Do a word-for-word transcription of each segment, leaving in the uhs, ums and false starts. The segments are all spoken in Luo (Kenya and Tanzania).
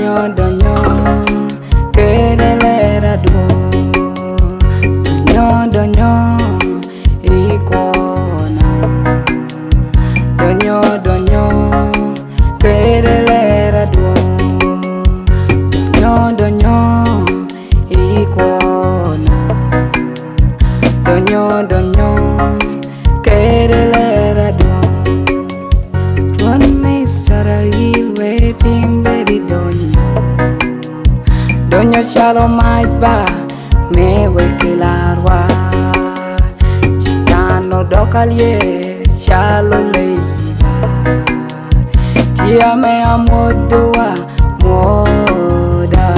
donyo donyo kelelera do donyo donyo ikona donyo donyo kelelera do donyo donyo ikona donyo donyo kelelera do Run me Sarail waiting very donyo Donyo chalo majba me wekilarwa Chitano dokalie chalo leiva Tia me amodoa moda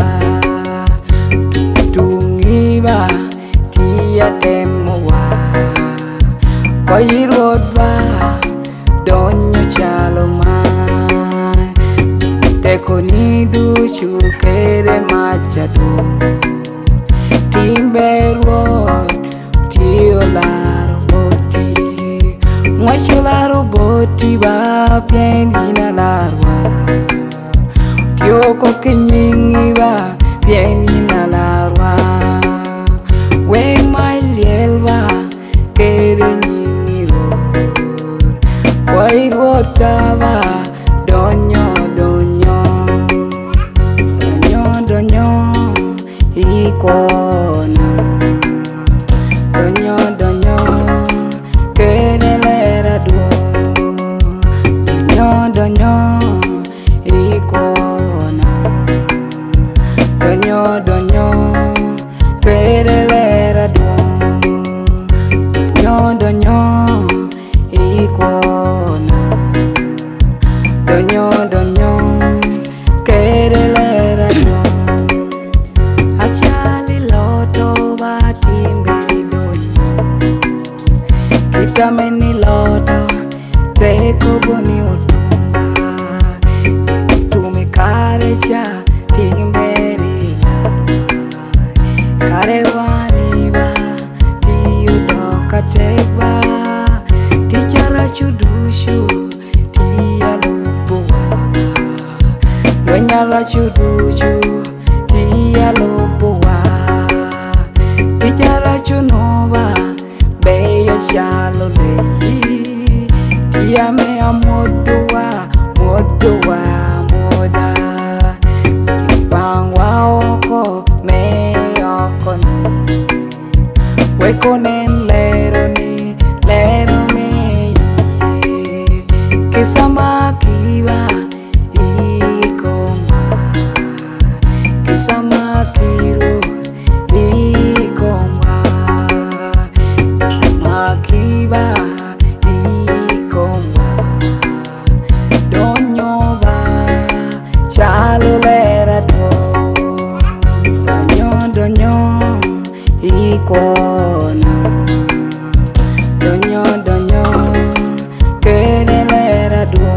Tungiba tia temoa Kwa irodwa donyo chalo mai Teko ni duchu kere machado Timbe road Tio laro boti Mwacho laro boti ba pieni na larwa Tio koke nyingi ba pieni na larwa Weng mai lielwa kere nyingi road Wait wotava donyo donyo donyo donyo ikona donyo donyo kelelera do donyo donyo ikona donyo donyo kelelera do donyo donyo ikona donyo donyo kelelera do achali loto batimbe donyo kitameni loto reko boni utumba tume karecha timberi karewani ba diudoka teba tijara chudushu Nyala chuduchu Tia loboa Tijara chunova Beyo shalo leyi Tia mea modoa Modoa moda Kipangwa oko Me oko ni Weko nen lero ni Lero me Kisama kiba Sama kiro ikoma Sama kiba ikoma Donyo ba chalo lera do Donyo donyo ikona Donyo donyo kelelera do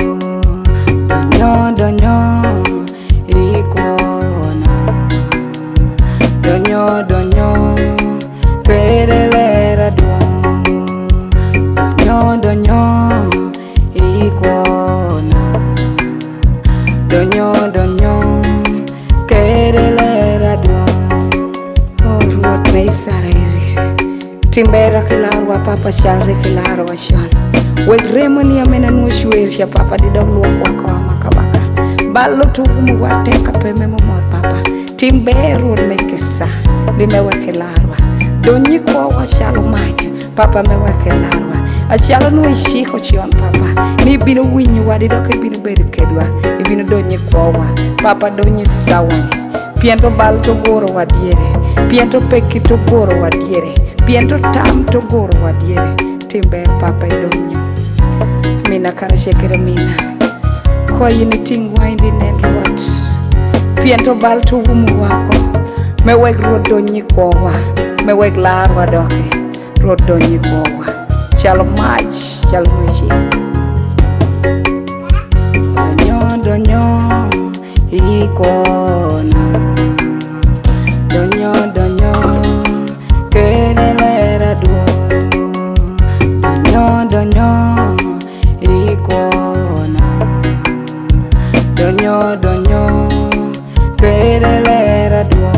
Donyo donyo Donyo donyo kelelera do Donyo donyo ikona Donyo donyo kelelera do Oh ruot me Sarail Timbera kilarwa papa shalre kilarwa shan Wegremani amena nuo shwerisha papa didoglu wako wa makabaka Balo tuhumu wateka peme momor papa Timberu mekesa limeweke larwa donyi kwa washalo maji papa meweke larwa ashalo no ishiko chion papa ni bino winyi wadi doke bino bedu kedwa ibino donyi kwa wa papa donyi sawani piento bal to goro wadiere piento peki to goro wadiere piento tam to goro wadiere timber papa donyo mina kana shekere mina kwa yini tingwa indi nenruat Piento bal to wumu wako Me weg rodonyi kowa Me weg larwa doke Rodonyi kowa Chalo maj Chalo machiko Donyo donyo Ikona Donyo donyo Kelelera do Donyo donyo Ikona Donyo donyo donyo kere lera duo